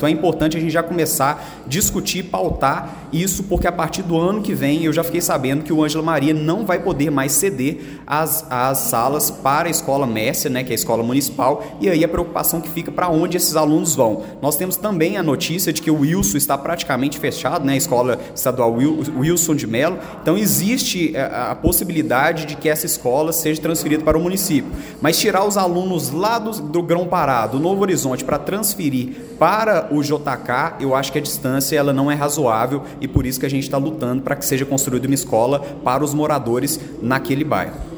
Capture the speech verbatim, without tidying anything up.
Então é importante a gente já começar a discutir, pautar isso, porque a partir do ano que vem eu já fiquei sabendo que o Ângela Maria não vai poder mais ceder as, as salas para a escola Mércia, né, que é a escola municipal, e aí a preocupação que fica para onde esses alunos vão. Nós temos também a notícia de que o Wilson está praticamente fechado, né, a escola estadual Wilson de Mello, então existe a, a possibilidade de que essa escola seja transferida para o município, mas tirar os alunos lá do, do Grão-Pará, do Novo Horizonte, para transferir para o J K, eu acho que a distância ela não é razoável e por isso que a gente está lutando para que seja construída uma escola para os moradores naquele bairro.